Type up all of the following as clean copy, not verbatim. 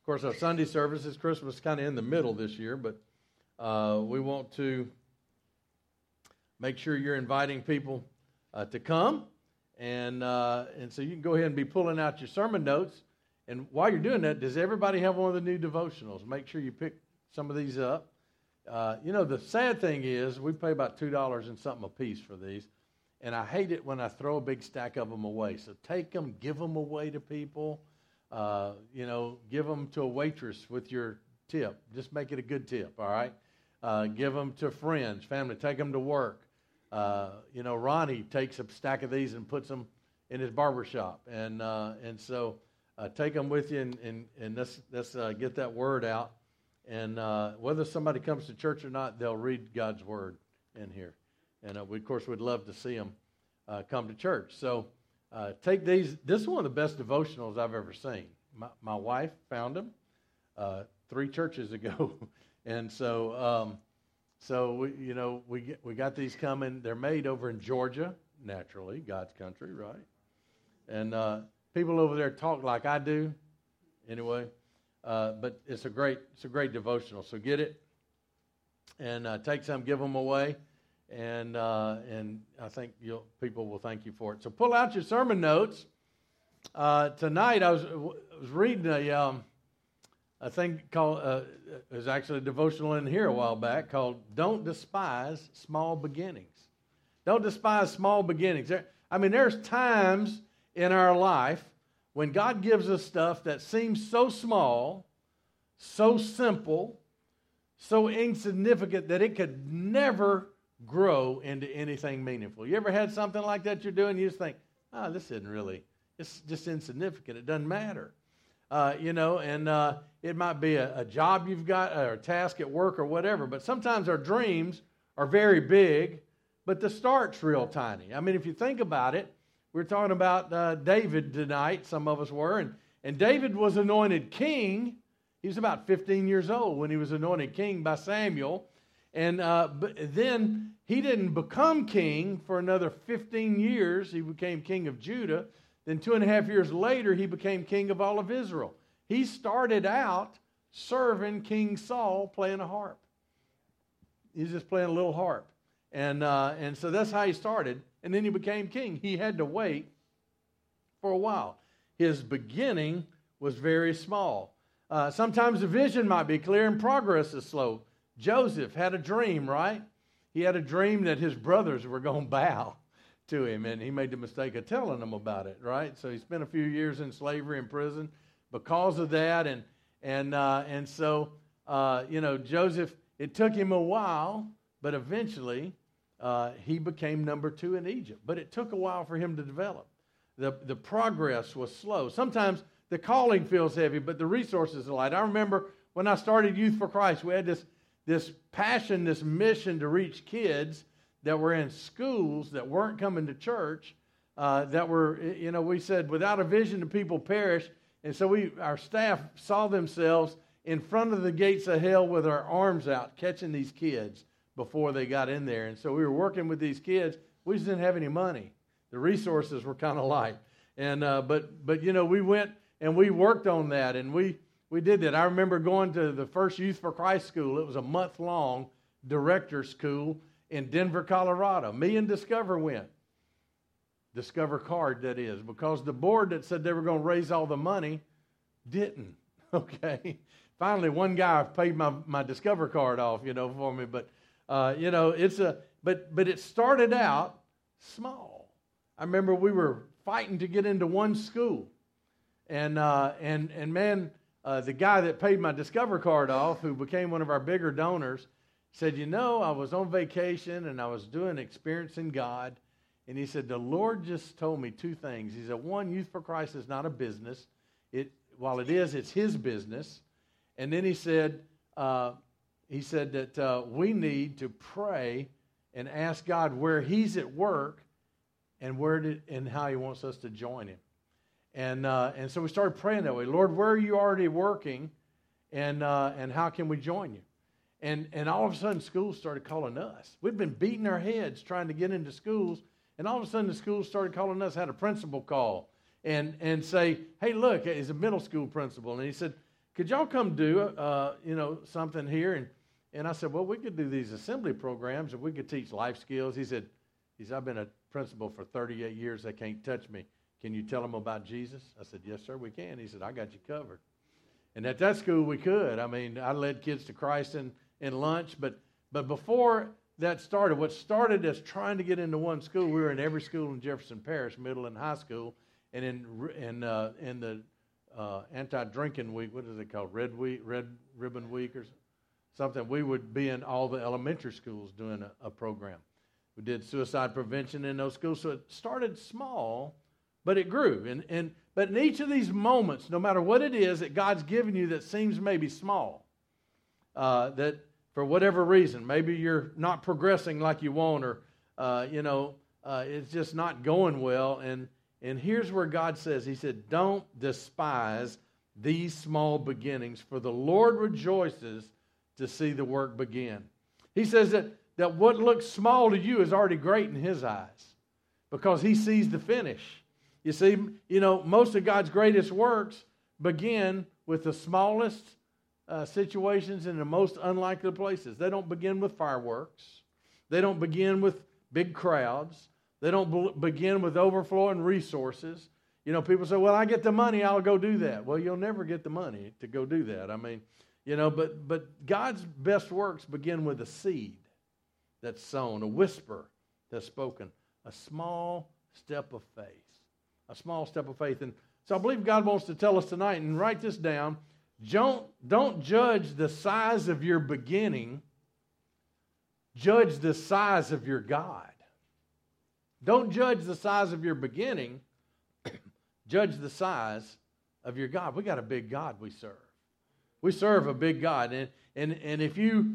course, our Sunday services, Christmas is kind of in the middle this year, but we want to make sure you're inviting people to come. And so you can go ahead and be pulling out your sermon notes. And while you're doing that, does everybody have one of the new devotionals? Make sure you pick some of these up. The sad thing is we pay about $2 and something a piece for these. And I hate it when I throw a big stack of them away. So take them, give them away to people. Give them to a waitress with your tip. Just make it a good tip, all right? Give them to friends, family. Take them to work. Ronnie takes a stack of these and puts them in his barber shop. And so take them with you and let's get that word out. And whether somebody comes to church or not, they'll read God's word in here. And we, of course, would love to see them come to church. So take these. This is one of the best devotionals I've ever seen. My wife found them 3 churches ago. And so we got these coming. They're made over in Georgia, naturally, God's country, right? And people over there talk like I do, anyway. But it's a great devotional. So get it and take some, give them away, and I think people will thank you for it. So pull out your sermon notes. Tonight I was reading a thing called there's actually a devotional in here a while back called "Don't Despise Small Beginnings." Don't despise small beginnings. There's times in our life when God gives us stuff that seems so small, so simple, so insignificant that it could never grow into anything meaningful. You ever had something like that you're doing, you just think, this isn't really, it's just insignificant. It doesn't matter. It might be a job you've got or a task at work or whatever, but sometimes our dreams are very big, but the start's real tiny. If you think about it, we're talking about David tonight, some of us were, and David was anointed king. He was about 15 years old when he was anointed king by Samuel, but then he didn't become king for another 15 years. He became king of Judah. Then 2.5 years later, he became king of all of Israel. He started out serving King Saul playing a harp. He was just playing a little harp. And so that's how he started. And then he became king. He had to wait for a while. His beginning was very small. Sometimes the vision might be clear and progress is slow. Joseph had a dream, right? He had a dream that his brothers were going to bow to him, and he made the mistake of telling them about it, right? So he spent a few years in slavery and prison because of that, and so Joseph. It took him a while, but eventually he became number 2 in Egypt. But it took a while for him to develop. The progress was slow. Sometimes the calling feels heavy, but the resources are light. I remember when I started Youth for Christ, we had this passion, this mission to reach kids that were in schools that weren't coming to church, that were, we said, without a vision the people perish. And so our staff saw themselves in front of the gates of hell with our arms out, catching these kids before they got in there. And so we were working with these kids. We just didn't have any money. The resources were kind of light. And but we went and we worked on that, and we did that. I remember going to the first Youth for Christ school. It was a month-long director school in Denver, Colorado. Me and Discover went. Discover Card, that is, because the board that said they were going to raise all the money didn't. Okay. Finally, one guy paid my Discover Card off, for me. But but it started out small. I remember we were fighting to get into one school, and man, the guy that paid my Discover Card off, who became one of our bigger donors, said, I was on vacation and I was doing Experiencing God, and he said, the Lord just told me 2 things. He said, one, Youth for Christ is not a business. While it is, it's his business. And then he said that we need to pray and ask God where he's at work and how he wants us to join him. And so we started praying that way. Lord, where are you already working, and how can we join you? And all of a sudden, schools started calling us. We'd been beating our heads trying to get into schools, and all of a sudden, the schools started calling us. Had a principal call and say, hey, look, he's a middle school principal. And he said, could y'all come do, something here? And I said, well, we could do these assembly programs, and we could teach life skills. He said, I've been a principal for 38 years. They can't touch me. Can you tell them about Jesus? I said, yes, sir, we can. He said, I got you covered. And at that school, we could. I mean, I led kids to Christ in lunch. But before that started, what started as trying to get into one school, we were in every school in Jefferson Parish, middle and high school. And in the anti-drinking week, what is it called, Red Ribbon Week or something, we would be in all the elementary schools doing a program. We did suicide prevention in those schools. So it started small, but it grew. But in each of these moments, no matter what it is that God's given you that seems maybe small, that for whatever reason, maybe you're not progressing like you want, or it's just not going well. And here's where God says, He said, don't despise these small beginnings, for the Lord rejoices to see the work begin. He says that what looks small to you is already great in His eyes, because He sees the finish. You see, most of God's greatest works begin with the smallest situations in the most unlikely places. They don't begin with fireworks. They don't begin with big crowds. They don't begin with overflowing resources. People say, well, I get the money, I'll go do that. Well, you'll never get the money to go do that. I mean, but God's best works begin with a seed that's sown, a whisper that's spoken, a small step of faith. A small step of faith. And so I believe God wants to tell us tonight, and write this down, don't judge the size of your beginning, judge the size of your God. Don't judge the size of your beginning, judge the size of your God. We got a big God we serve. We serve a big God. And if you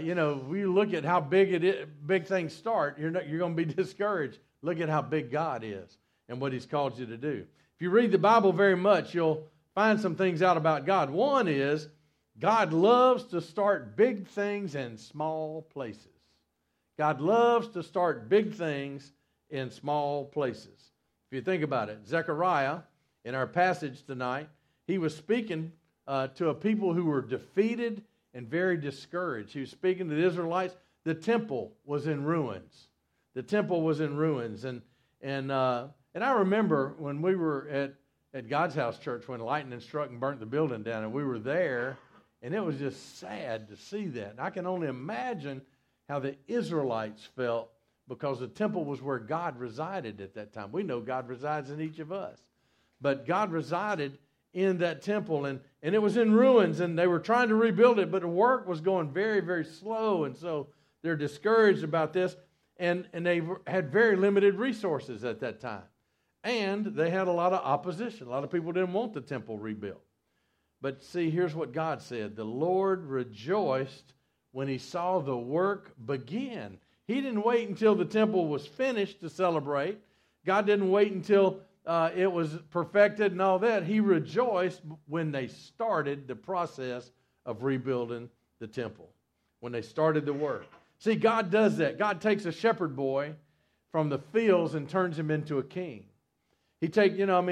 look at how big things start, you're going to be discouraged. Look at how big God is and what He's called you to do. If you read the Bible very much, you'll find some things out about God. One is God loves to start big things in small places. God loves to start big things in small places. If you think about it, Zechariah, in our passage tonight, he was speaking to a people who were defeated and very discouraged. He was speaking to the Israelites. The temple was in ruins. The temple was in ruins. And I remember when we were at God's House Church, when lightning struck and burnt the building down, and we were there, and it was just sad to see that. And I can only imagine how the Israelites felt, because the temple was where God resided at that time. We know God resides in each of us. But God resided in that temple, and it was in ruins, and they were trying to rebuild it, but the work was going very, very slow, and so they're discouraged about this, and they had very limited resources at that time. And they had a lot of opposition. A lot of people didn't want the temple rebuilt. But see, here's what God said. The Lord rejoiced when He saw the work begin. He didn't wait until the temple was finished to celebrate. God didn't wait until it was perfected and all that. He rejoiced when they started the process of rebuilding the temple, when they started the work. See, God does that. God takes a shepherd boy from the fields and turns him into a king. He took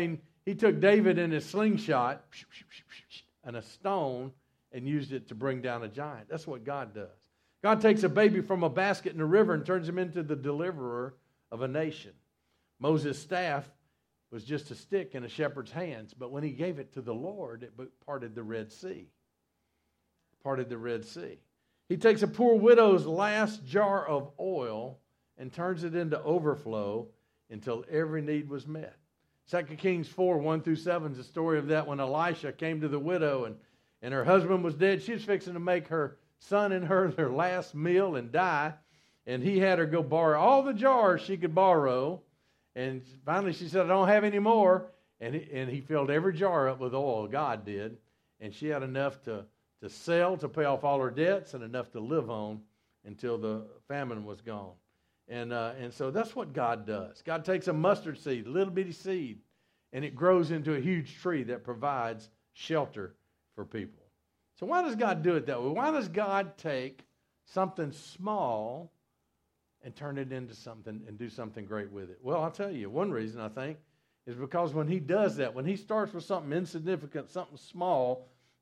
David in his slingshot and a stone and used it to bring down a giant. That's what God does. God takes a baby from a basket in the river and turns him into the deliverer of a nation. Moses' staff was just a stick in a shepherd's hands, but when he gave it to the Lord, it parted the Red Sea. Parted the Red Sea. He takes a poor widow's last jar of oil and turns it into overflow until every need was met. 2 Kings 4, 1-7 is the story of that, when Elisha came to the widow and her husband was dead. She was fixing to make her son and her their last meal and die, and he had her go borrow all the jars she could borrow, and finally she said, I don't have any more, and he filled every jar up with oil, God did, and she had enough to sell to pay off all her debts and enough to live on until the famine was gone. And so that's what God does. God takes a mustard seed, a little bitty seed, and it grows into a huge tree that provides shelter for people. So why does God do it that way? Why does God take something small and turn it into something and do something great with it? Well, I'll tell you, one reason I think is because when He does that, when He starts with something insignificant, something small,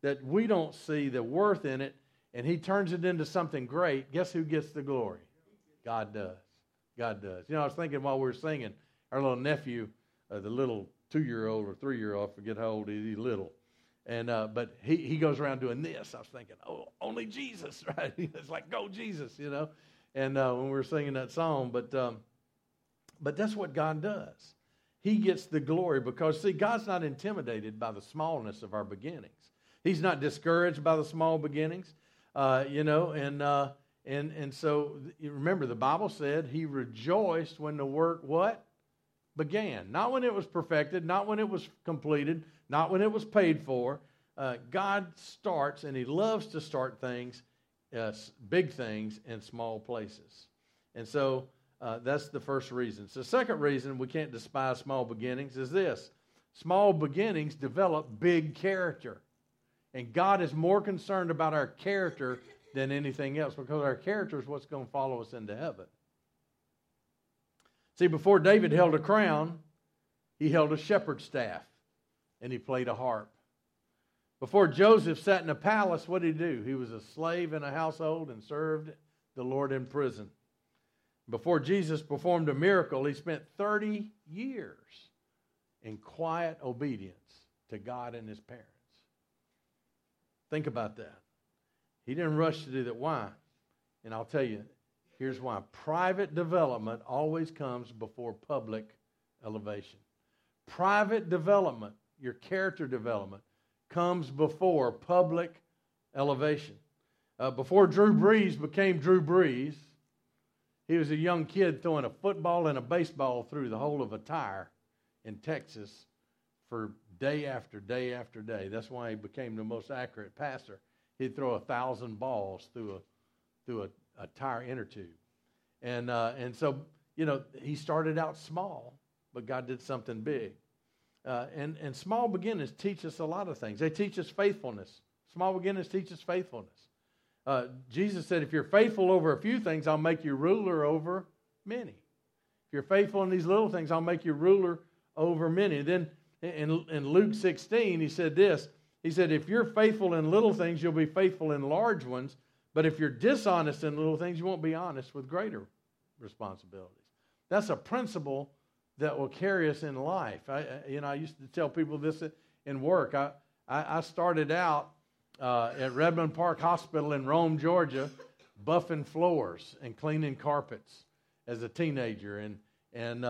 that we don't see the worth in it, and he turns it into something great, guess who gets the glory? God does. God does. You know, I was thinking while we were singing, our little nephew, the little 2-year-old or 3-year-old, I forget how old he is, he's little. And but he goes around doing this. I was thinking, oh, only Jesus, right? It's like, go Jesus, you know. And when we were singing that song, but that's what God does. He gets the glory because, see, God's not intimidated by the smallness of our beginnings. He's not discouraged by the small beginnings, you know. And so you remember the Bible said he rejoiced when the work what? Began. Not when it was perfected, not when it was completed, not when it was paid for. God starts, and he loves to start things, big things, in small places. And so that's the first reason. So the second reason we can't despise small beginnings is this. Small beginnings develop big character. And God is more concerned about our character than anything else, because our character is what's going to follow us into heaven. See, before David held a crown, he held a shepherd's staff, and he played a harp. Before Joseph sat in a palace, what did he do? He was a slave in a household and served the Lord in prison. Before Jesus performed a miracle, he spent 30 years in quiet obedience to God and his parents. Think about that. He didn't rush to do that. Why? And I'll tell you, here's why. Private development always comes before public elevation. Private development, your character development, comes before public elevation. Before Drew Brees became Drew Brees, he was a young kid throwing a football and a baseball through the hole of a tire in Texas for day after day after day. That's why he became the most accurate passer. He'd throw 1,000 balls through a tire inner tube. And so, you know, he started out small, but God did something big. And small beginnings teach us a lot of things. They teach us faithfulness. Small beginnings teach us faithfulness. Jesus said, if you're faithful over a few things, I'll make you ruler over many. If you're faithful in these little things, I'll make you ruler over many. Then in Luke 16, he said this. He said, if you're faithful in little things, you'll be faithful in large ones. But if you're dishonest in little things, you won't be honest with greater responsibilities. That's a principle that will carry us in life. I used to tell people this in work. I started out at Redmond Park Hospital in Rome, Georgia, buffing floors and cleaning carpets as a teenager, and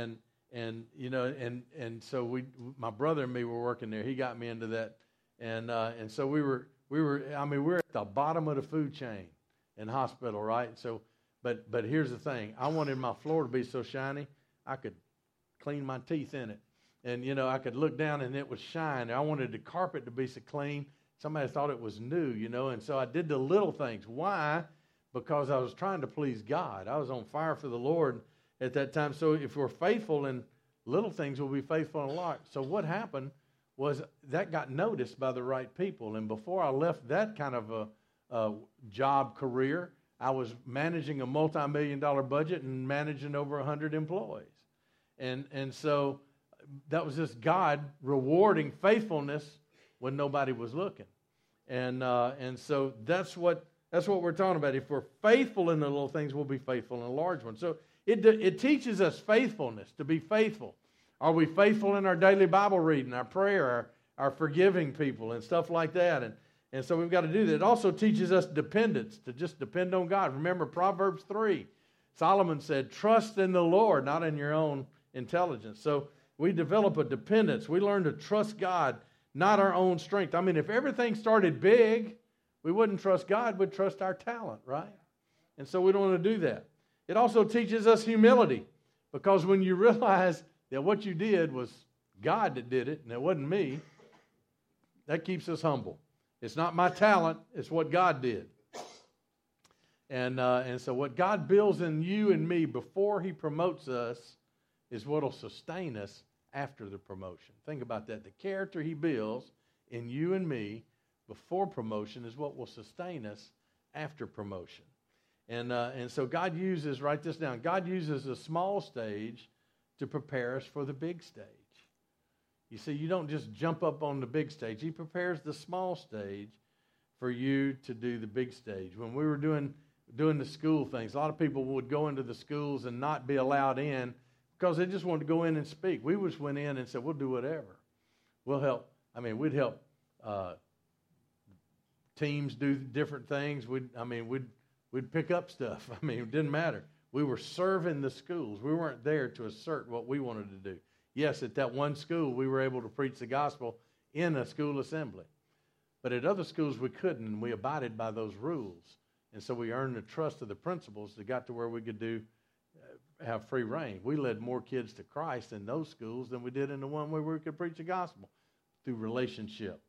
so my brother and me were working there. He got me into that, and so we were at the bottom of the food chain in hospital, right? So, but here's the thing: I wanted my floor to be so shiny I could clean my teeth in it, and I could look down and it was shiny. I wanted the carpet to be so clean. Somebody thought it was new, and so I did the little things. Why? Because I was trying to please God. I was on fire for the Lord at that time. So if we're faithful in little things, we'll be faithful in a lot. So what happened was that got noticed by the right people. And before I left that kind of a job career, I was managing a multi-million-dollar budget and managing over 100 employees. And so that was just God rewarding faithfulness when nobody was looking. And so that's what we're talking about. If we're faithful in the little things, we'll be faithful in the large ones. So it teaches us faithfulness, to be faithful. Are we faithful in our daily Bible reading, our prayer, our forgiving people, and stuff like that? And so we've got to do that. It also teaches us dependence, to just depend on God. Remember Proverbs 3. Solomon said, trust in the Lord, not in your own intelligence. So we develop a dependence. We learn to trust God, not our own strength. I mean, if everything started big, we wouldn't trust God, we'd trust our talent, right? And so we don't want to do that. It also teaches us humility, because when you realize that what you did was God that did it, and it wasn't me, that keeps us humble. It's not my talent, it's what God did. And so what God builds in you and me before he promotes us is what will sustain us after the promotion. Think about that. The character he builds in you and me before promotion is what will sustain us after promotion. And so God uses, write this down, God uses a small stage to prepare us for the big stage. You see, you don't just jump up on the big stage. He prepares the small stage for you to do the big stage. When we were doing the school things, a lot of people would go into the schools and not be allowed in because they just wanted to go in and speak. We just went in and said, we'll do whatever. We'll help. I mean, we'd help teams do different things. We'd pick up stuff. I mean, it didn't matter. We were serving the schools. We weren't there to assert what we wanted to do. Yes, at that one school, we were able to preach the gospel in a school assembly. But at other schools, we couldn't, and we abided by those rules. And so we earned the trust of the principals that got to where we could have free reign. We led more kids to Christ in those schools than we did in the one where we could preach the gospel through relationship.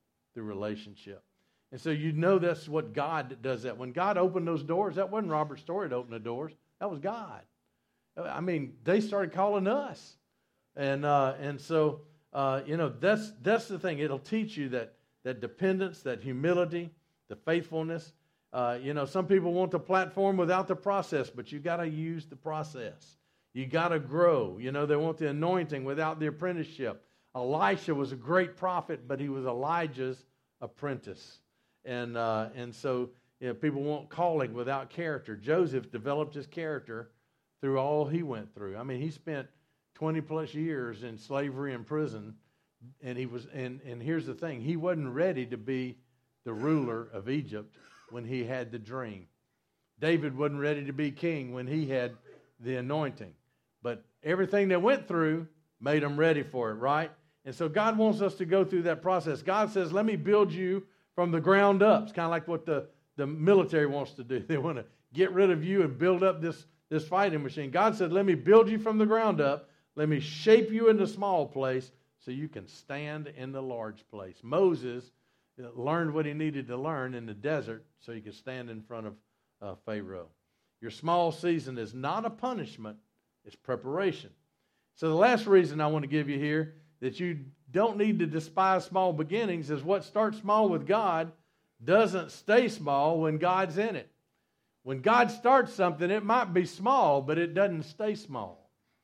And so you know that's what God does that. When God opened those doors, that wasn't Robert Story that opened the doors. That was God. I mean, they started calling us. And so that's the thing. It'll teach you that dependence, that humility, the faithfulness. Some people want the platform without the process, but you got to use the process. You got to grow. They want the anointing without the apprenticeship. Elisha was a great prophet, but he was Elijah's apprentice. And so people want calling without character. Joseph developed his character through all he went through. I mean, he spent 20 plus years in slavery and prison, and and here's the thing, he wasn't ready to be the ruler of Egypt when he had the dream. David wasn't ready to be king when he had the anointing. But everything they went through made them ready for it, right? And so God wants us to go through that process. God says, let me build you from the ground up. It's kind of like what the military wants to do. They want to get rid of you and build up this fighting machine. God said, let me build you from the ground up. Let me shape you in the small place so you can stand in the large place. Moses learned what he needed to learn in the desert so he could stand in front of Pharaoh. Your small season is not a punishment, it's preparation. So the last reason I want to give you here that you don't need to despise small beginnings is what starts small with God doesn't stay small when God's in it. When God starts something, it might be small, but it doesn't stay small.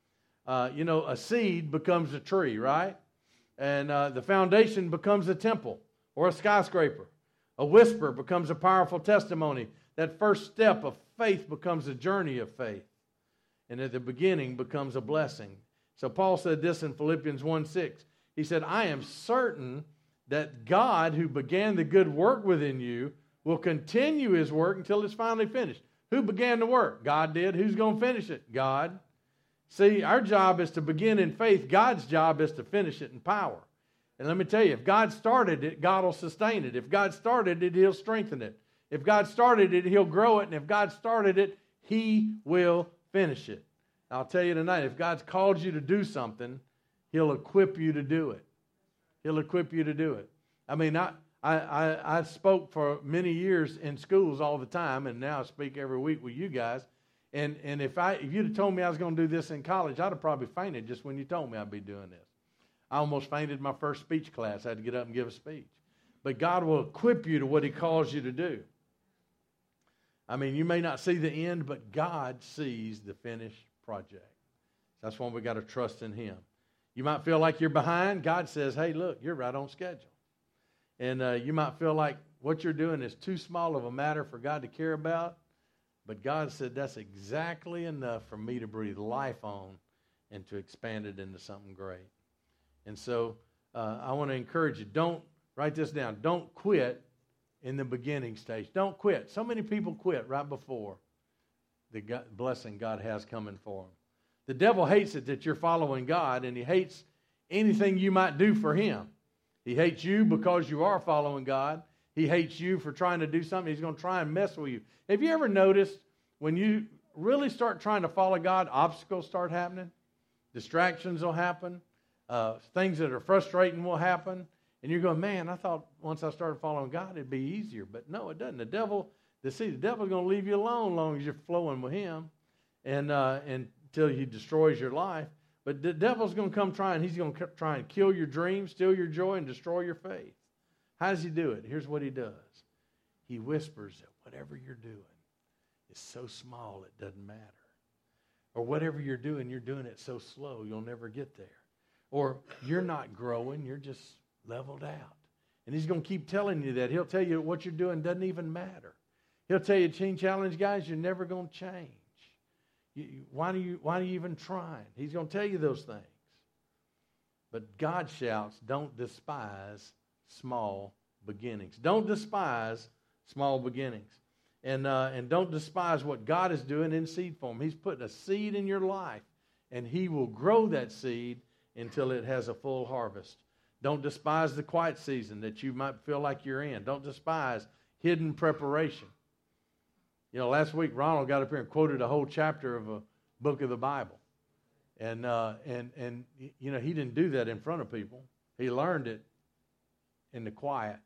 A seed becomes a tree, right? And the foundation becomes a temple or a skyscraper. A whisper becomes a powerful testimony. That first step of faith becomes a journey of faith. And at the beginning becomes a blessing. So Paul said this in Philippians 1:6. He said, I am certain that God who began the good work within you will continue his work until it's finally finished. Who began the work? God did. Who's going to finish it? God. See, our job is to begin in faith. God's job is to finish it in power. And let me tell you, if God started it, God will sustain it. If God started it, he'll strengthen it. If God started it, he'll grow it. And if God started it, he will finish it. I'll tell you tonight, if God's called you to do something, he'll equip you to do it. He'll equip you to do it. I mean, I spoke for many years in schools all the time, and now I speak every week with you guys. And if you'd have told me I was going to do this in college, I'd have probably fainted just when you told me I'd be doing this. I almost fainted my first speech class. I had to get up and give a speech. But God will equip you to what he calls you to do. I mean, you may not see the end, but God sees the finished project. That's why we got to trust in him. You might feel like you're behind. God says, hey, look, you're right on schedule. And you might feel like what you're doing is too small of a matter for God to care about. But God said that's exactly enough for me to breathe life on and to expand it into something great. And so I want to encourage you, don't, write this down, don't quit in the beginning stage. Don't quit. So many people quit right before the blessing God has coming for them. The devil hates it that you're following God, and he hates anything you might do for him. He hates you because you are following God. He hates you for trying to do something. He's going to try and mess with you. Have you ever noticed when you really start trying to follow God, obstacles start happening? Distractions will happen. Things that are frustrating will happen. And you're going, man, I thought once I started following God, it'd be easier. But no, it doesn't. The devil's going to leave you alone as long as you're flowing with him and until he destroys your life. But the devil's going to come he's going to try and kill your dreams, steal your joy, and destroy your faith. How does he do it? Here's what he does. He whispers that whatever you're doing is so small it doesn't matter. Or whatever you're doing it so slow you'll never get there. Or you're not growing, you're just leveled out. And he's going to keep telling you that. He'll tell you what you're doing doesn't even matter. He'll tell you, Teen Challenge guys, you're never going to change. Why do you even try? He's going to tell you those things. But God shouts, don't despise small beginnings. Don't despise small beginnings. And don't despise what God is doing in seed form. He's putting a seed in your life, and He will grow that seed until it has a full harvest. Don't despise the quiet season that you might feel like you're in. Don't despise hidden preparation. You know, last week Ronald got up here and quoted a whole chapter of a book of the Bible. And you know, he didn't do that in front of people. He learned it in the quiet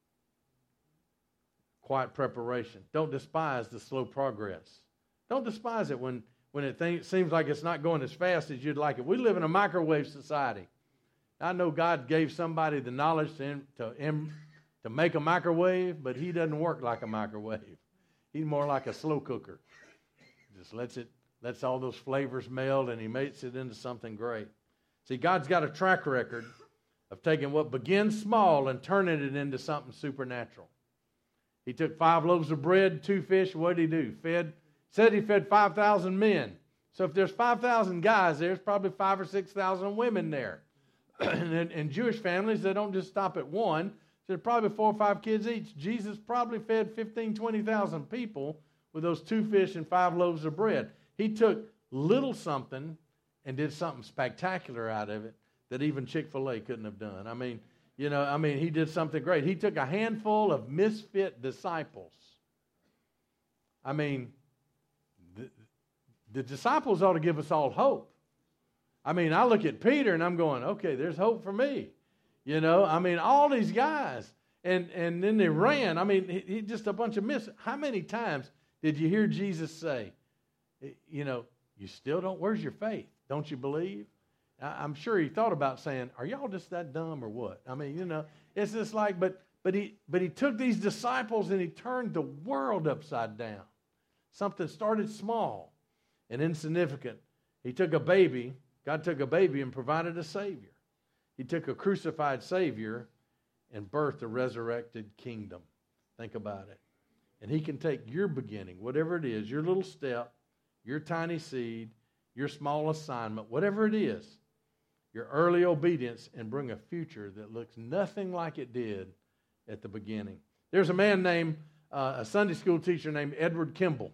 preparation. Don't despise the slow progress. Don't despise it when it seems like it's not going as fast as you'd like it. We live in a microwave society. I know God gave somebody the knowledge to make a microwave, but He doesn't work like a microwave. He's more like a slow cooker. Just lets all those flavors meld, and He makes it into something great. See, God's got a track record of taking what begins small and turning it into something supernatural. He took 5 loaves of bread, 2 fish. What did He do? Said He fed 5,000 men. So if there's 5,000 guys, there's probably 5,000 or 6,000 women there. And in Jewish families, they don't just stop at one. There's probably 4 or 5 kids each. Jesus probably fed 15,000, 20,000 people with those 2 fish and 5 loaves of bread. He took little something and did something spectacular out of it that even Chick-fil-A couldn't have done. He did something great. He took a handful of misfit disciples. The disciples ought to give us all hope. I look at Peter and I'm going, okay, there's hope for me. All these guys. And then they ran. He just a bunch of How many times did you hear Jesus say, you still don't, where's your faith? Don't you believe? I'm sure He thought about saying, are y'all just that dumb or what? It's just like, but he took these disciples and He turned the world upside down. Something started small and insignificant. He took a baby. God took a baby and provided a Savior. He took a crucified Savior and birthed a resurrected kingdom. Think about it. And He can take your beginning, whatever it is, your little step, your tiny seed, your small assignment, whatever it is, your early obedience, and bring a future that looks nothing like it did at the beginning. There's a man named, a Sunday school teacher named Edward Kimball.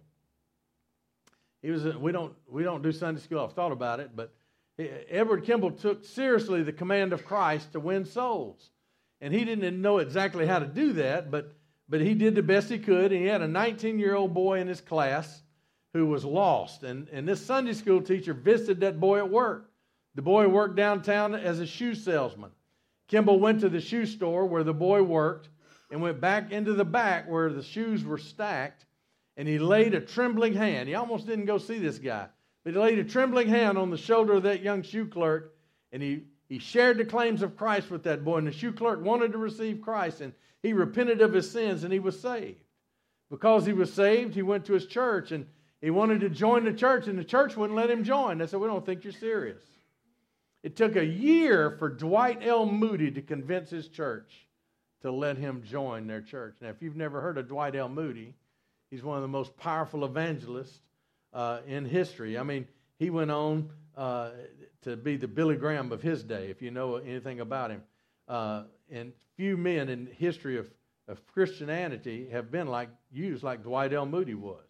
We don't do Sunday school. I've thought about it, but Edward Kimball took seriously the command of Christ to win souls. And he didn't know exactly how to do that, but he did the best he could. And he had a 19-year-old boy in his class who was lost. And this Sunday school teacher visited that boy at work. The boy worked downtown as a shoe salesman. Kimball went to the shoe store where the boy worked and went back into the back where the shoes were stacked, and he laid a trembling hand. He almost didn't go see this guy, but he laid a trembling hand on the shoulder of that young shoe clerk, and he shared the claims of Christ with that boy, and the shoe clerk wanted to receive Christ, and he repented of his sins, and he was saved. Because he was saved, he went to his church, and he wanted to join the church, and the church wouldn't let him join. They said, we don't think you're serious. It took a year for Dwight L. Moody to convince his church to let him join their church. Now, if you've never heard of Dwight L. Moody, he's one of the most powerful evangelists in history. He went on to be the Billy Graham of his day, if you know anything about him. And few men in history of Christianity have been used like Dwight L. Moody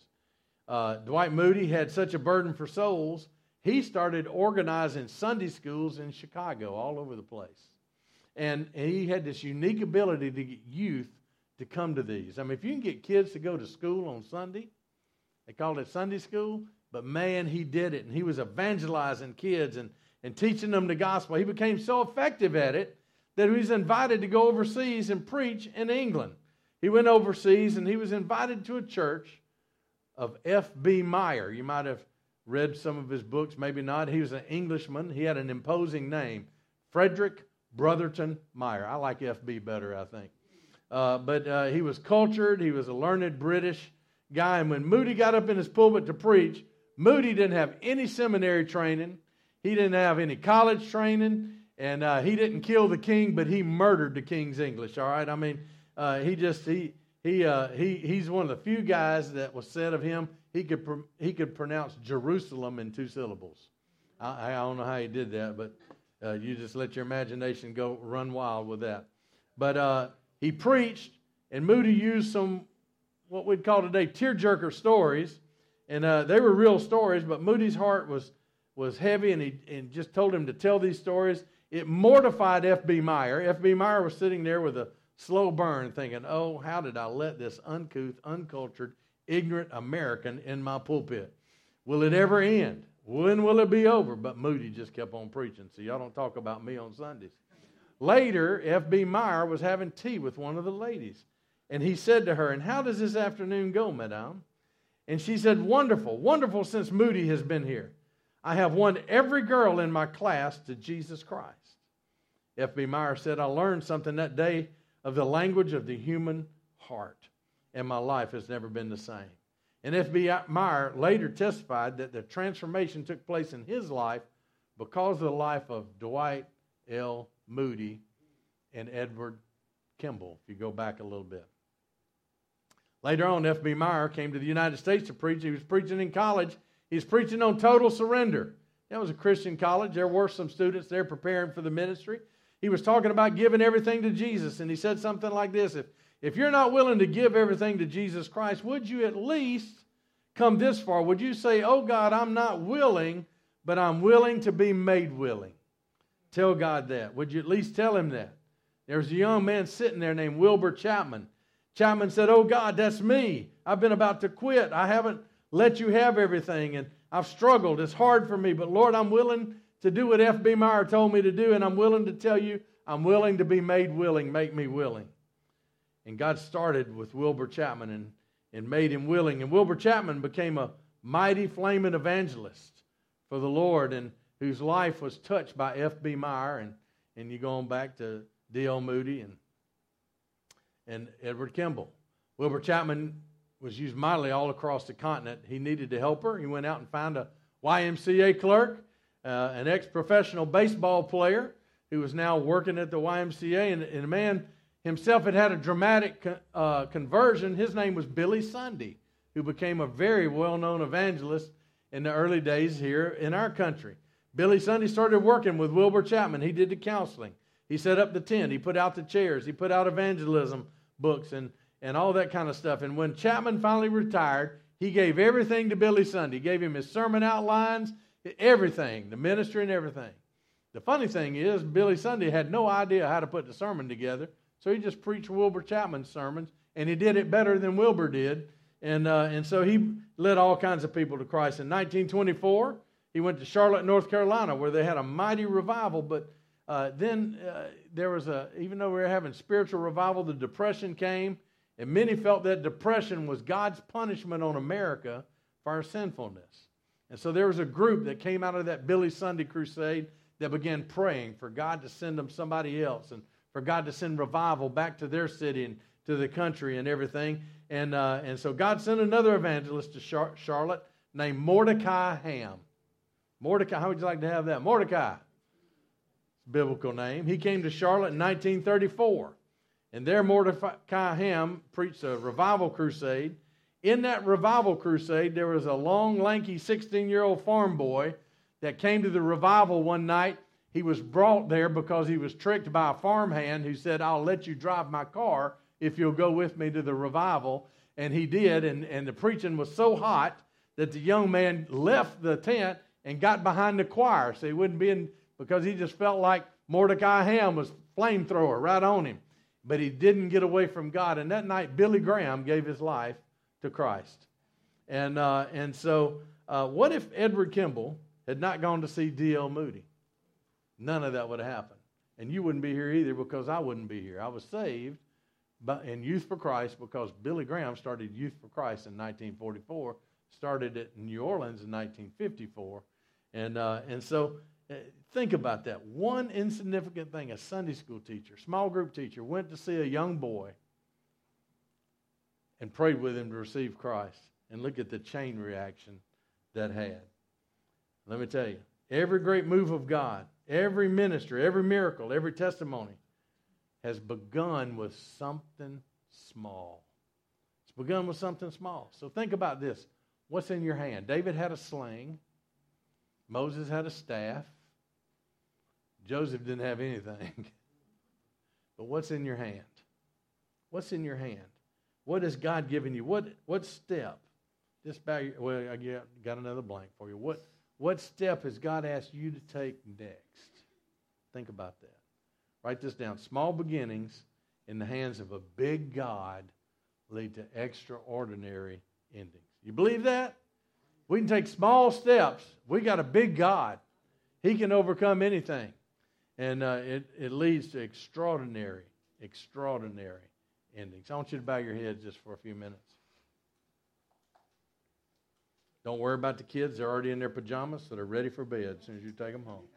was. Dwight Moody had such a burden for souls, he started organizing Sunday schools in Chicago, all over the place. And he had this unique ability to get youth to come to these. If you can get kids to go to school on Sunday, they called it Sunday school, but man, he did it. And he was evangelizing kids and teaching them the gospel. He became so effective at it that he was invited to go overseas and preach in England. He went overseas and he was invited to a church of F.B. Meyer. You might have read some of his books, maybe not. He was an Englishman. He had an imposing name, Frederick Brotherton Meyer. I like F.B. better, I think. But he was cultured. He was a learned British guy. And when Moody got up in his pulpit to preach, Moody didn't have any seminary training. He didn't have any college training. And he didn't kill the king, but he murdered the king's English. All right, I mean, he's one of the few guys that was said of him he could pronounce Jerusalem in 2 syllables. I don't know how he did that, but you just let your imagination go run wild with that. But he preached, and Moody used some what we'd call today tearjerker stories, and they were real stories. But Moody's heart was heavy, and he just told him to tell these stories. It mortified F.B. Meyer. F.B. Meyer was sitting there with a slow burn, thinking, "Oh, how did I let this uncouth, uncultured, ignorant American in my pulpit? Will it ever end? When will it be over?" But Moody just kept on preaching. So y'all don't talk about me on Sundays. Later, F.B. Meyer was having tea with one of the ladies. And he said to her, "And how does this afternoon go, madame?" And she said, "Wonderful, wonderful since Moody has been here. I have won every girl in my class to Jesus Christ." F.B. Meyer said, "I learned something that day of the language of the human heart, and my life has never been the same." And F.B. Meyer later testified that the transformation took place in his life because of the life of Dwight L. Moody and Edward Kimball, if you go back a little bit. Later on, F.B. Meyer came to the United States to preach. He was preaching in college. He was preaching on total surrender. That was a Christian college. There were some students there preparing for the ministry. He was talking about giving everything to Jesus, and he said something like this: If you're not willing to give everything to Jesus Christ, would you at least come this far? Would you say, "Oh God, I'm not willing, but I'm willing to be made willing"? Tell God that. Would you at least tell him that? There was a young man sitting there named Wilbur Chapman. Chapman said, "Oh God, that's me. I've been about to quit. I haven't let you have everything, and I've struggled. It's hard for me, but Lord, I'm willing to do what F.B. Meyer told me to do, and I'm willing to tell you I'm willing to be made willing. Make me willing." And God started with Wilbur Chapman and made him willing. And Wilbur Chapman became a mighty flaming evangelist for the Lord, and whose life was touched by F.B. Meyer. And you go on back to D.L. Moody and Edward Kimball. Wilbur Chapman was used mightily all across the continent. He needed a helper. He went out and found a YMCA clerk, an ex-professional baseball player who was now working at the YMCA, and a man himself had a dramatic conversion. His name was Billy Sunday, who became a very well-known evangelist in the early days here in our country. Billy Sunday started working with Wilbur Chapman. He did the counseling. He set up the tent. He put out the chairs. He put out evangelism books and all that kind of stuff. And when Chapman finally retired, he gave everything to Billy Sunday. He gave him his sermon outlines, everything, the ministry and everything. The funny thing is, Billy Sunday had no idea how to put the sermon together, so he just preached Wilbur Chapman's sermons, and he did it better than Wilbur did. And so he led all kinds of people to Christ. In 1924, he went to Charlotte, North Carolina, where they had a mighty revival. But then there was even though we were having spiritual revival, the Depression came, and many felt that depression was God's punishment on America for our sinfulness. And so there was a group that came out of that Billy Sunday crusade that began praying for God to send them somebody else, and for God to send revival back to their city and to the country and everything. And so God sent another evangelist to Charlotte named Mordecai Ham. Mordecai, how would you like to have that? Mordecai, biblical name. He came to Charlotte in 1934. And there Mordecai Ham preached a revival crusade. In that revival crusade, there was a long, lanky 16-year-old farm boy that came to the revival one night. He was brought there because he was tricked by a farmhand who said, "I'll let you drive my car if you'll go with me to the revival." And he did, and the preaching was so hot that the young man left the tent and got behind the choir so he wouldn't be in, because he just felt like Mordecai Ham was flamethrower right on him. But he didn't get away from God. And that night, Billy Graham gave his life to Christ. And so what if Edward Kimball had not gone to see D.L. Moody? None of that would have happened. And you wouldn't be here either, because I wouldn't be here. I was saved in Youth for Christ because Billy Graham started Youth for Christ in 1944, started it in New Orleans in 1954. And so think about that. One insignificant thing, a Sunday school teacher, small group teacher, went to see a young boy and prayed with him to receive Christ. And look at the chain reaction that had. Let me tell you, every great move of God, every ministry, every miracle, every testimony has begun with something small. It's begun with something small. So think about this. What's in your hand? David had a sling. Moses had a staff. Joseph didn't have anything. But what's in your hand? What's in your hand? What has God given you? What step? Just bow your, well, I got another blank for you. What step has God asked you to take next? Think about that. Write this down. Small beginnings in the hands of a big God lead to extraordinary endings. You believe that? We can take small steps. We got a big God. He can overcome anything. And it leads to extraordinary endings. I want you to bow your heads just for a few minutes. Don't worry about the kids. They're already in their pajamas, so they're ready for bed as soon as you take them home.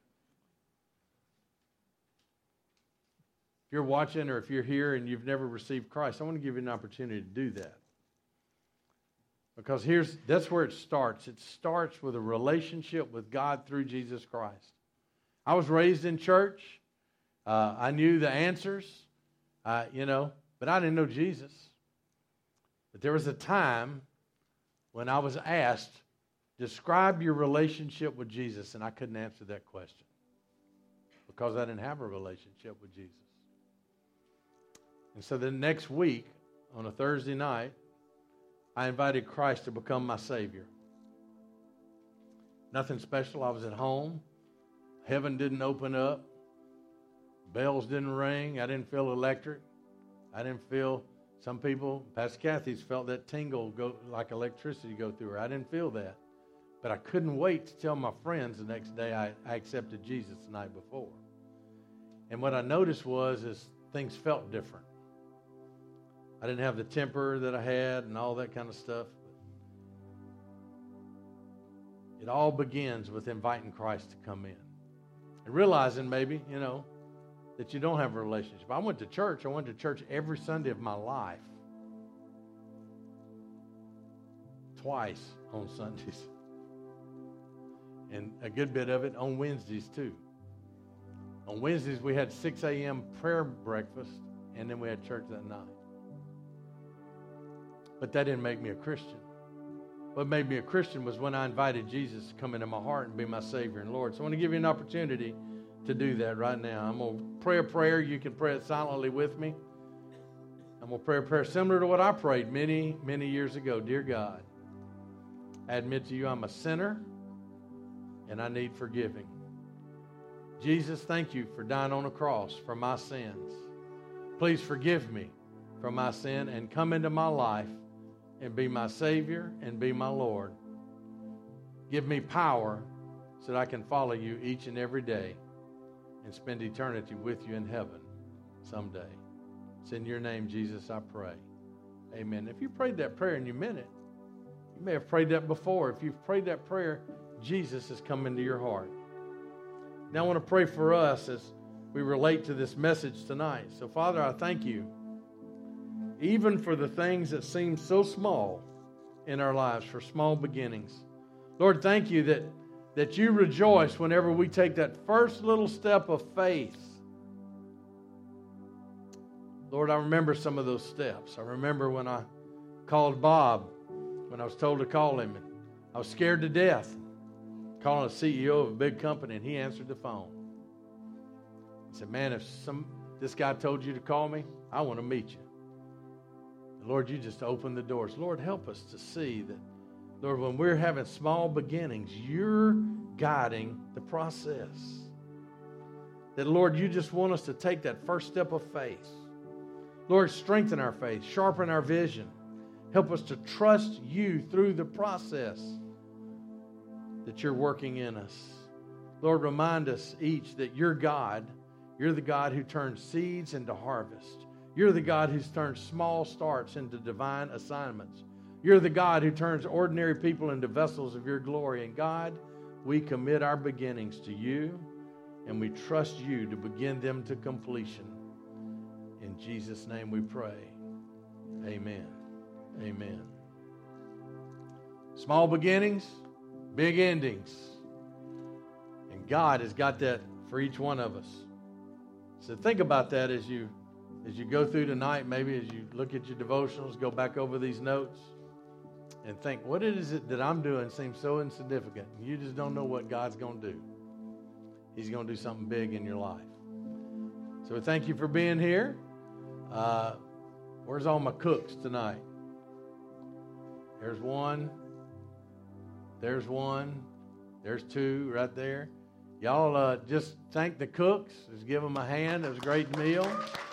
If you're watching or if you're here and you've never received Christ, I want to give you an opportunity to do that. Because that's where it starts. It starts with a relationship with God through Jesus Christ. I was raised in church. I knew the answers, but I didn't know Jesus. But there was a time when I was asked, describe your relationship with Jesus, and I couldn't answer that question because I didn't have a relationship with Jesus. And so the next week, on a Thursday night, I invited Christ to become my Savior. Nothing special. I was at home. Heaven didn't open up. Bells didn't ring. I didn't feel electric. I didn't feel, some people, Pastor Kathy's felt that tingle go like electricity go through her. I didn't feel that. But I couldn't wait to tell my friends the next day I accepted Jesus the night before. And what I noticed is things felt different. I didn't have the temper that I had and all that kind of stuff. It all begins with inviting Christ to come in. And realizing maybe, that you don't have a relationship. I went to church. I went to church every Sunday of my life. Twice on Sundays. And a good bit of it on Wednesdays too. On Wednesdays we had 6 a.m. prayer breakfast, and then we had church that night. But that didn't make me a Christian. What made me a Christian was when I invited Jesus to come into my heart and be my Savior and Lord. So I want to give you an opportunity to do that right now. I'm going to pray a prayer. You can pray it silently with me. I'm going to pray a prayer similar to what I prayed many, many years ago. Dear God, I admit to you I'm a sinner and I need forgiving. Jesus, thank you for dying on a cross for my sins. Please forgive me for my sin and come into my life and be my Savior and be my Lord. Give me power so that I can follow you each and every day and spend eternity with you in heaven someday. It's in your name, Jesus, I pray. Amen. If you prayed that prayer and you meant it, you may have prayed that before. If you've prayed that prayer, Jesus has come into your heart. Now I want to pray for us as we relate to this message tonight. So, Father, I thank you even for the things that seem so small in our lives, for small beginnings. Lord, thank you that you rejoice whenever we take that first little step of faith. Lord, I remember some of those steps. I remember when I called Bob, when I was told to call him, and I was scared to death, calling a CEO of a big company, and he answered the phone. He said, man, if this guy told you to call me, I want to meet you. Lord, you just opened the doors. Lord, help us to see that, Lord, when we're having small beginnings, you're guiding the process. That, Lord, you just want us to take that first step of faith. Lord, strengthen our faith, sharpen our vision. Help us to trust you through the process that you're working in us. Lord, remind us each that you're God. You're the God who turns seeds into harvest. You're the God who's turned small starts into divine assignments. You're the God who turns ordinary people into vessels of your glory. And God, we commit our beginnings to you, and we trust you to begin them to completion. In Jesus' name we pray. Amen. Amen. Small beginnings, big endings. God has got that for each one of us. So think about that as you go through tonight, maybe as you look at your devotionals, go back over these notes and think, what is it that I'm doing seems so insignificant? You just don't know what God's going to do. He's going to do something big in your life. So thank you for being here. Where's all my cooks tonight? There's one. There's one. There's two right there. Y'all just thank the cooks. Just give them a hand. It was a great meal.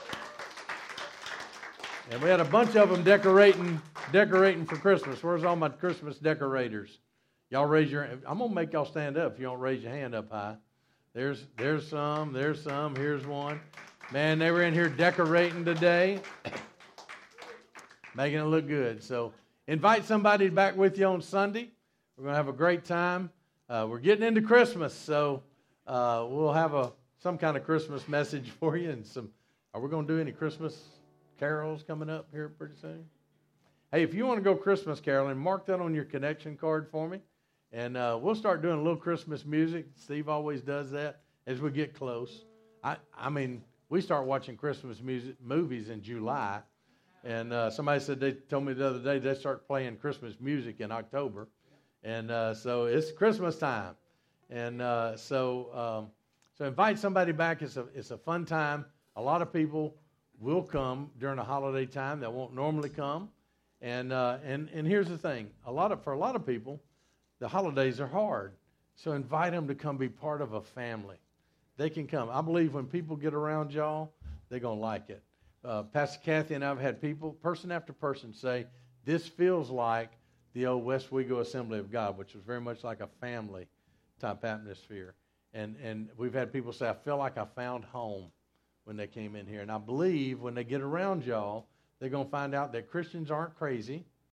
And we had a bunch of them decorating for Christmas. Where's all my Christmas decorators? Y'all raise your hand. I'm going to make y'all stand up if you don't raise your hand up high. There's some. Here's one. Man, they were in here decorating today. Making it look good. So invite somebody back with you on Sunday. We're going to have a great time. We're getting into Christmas, so we'll have some kind of Christmas message for you. And are we going to do any Christmas carols coming up here pretty soon? Hey, if you want to go Christmas caroling, mark that on your connection card for me. And we'll start doing a little Christmas music. Steve always does that as we get close. I mean, we start watching Christmas movies in July. And somebody said, they told me the other day they start playing Christmas music in October. And so it's Christmas time. And so invite somebody back. It's a fun time. A lot of people will come during the holiday time that won't normally come. And here's the thing. For a lot of people, the holidays are hard. So invite them to come be part of a family. They can come. I believe when people get around y'all, they're going to like it. Pastor Kathy and I have had people, person after person, say, this feels like the old West Wego Assembly of God, which was very much like a family type atmosphere. And we've had people say, I feel like I found home when they came in here. And I believe when they get around y'all, they're going to find out that Christians aren't crazy.